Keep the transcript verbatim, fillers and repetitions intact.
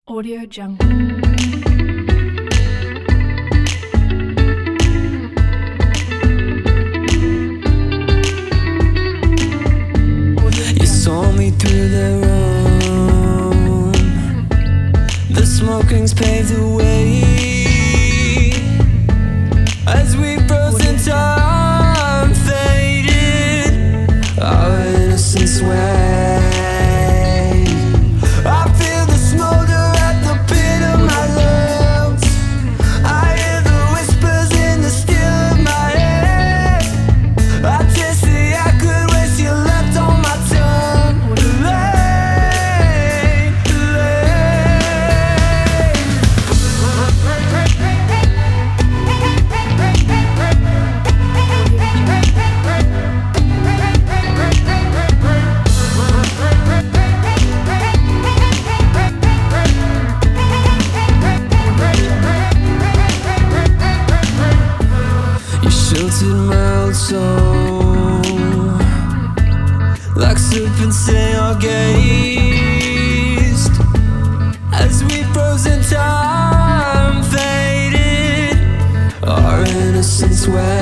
Audio Jungle. Saw me through the room. The smoking's paved the way as we froze in time, faded our innocence away. I feel the smolder at the pit of my lungs. I hear the whispers in the still of my head. I taste the acrid waste you left on my tongue. Sheltered my old soul like serpents in our gazed as we froze in time, faded our innocence away.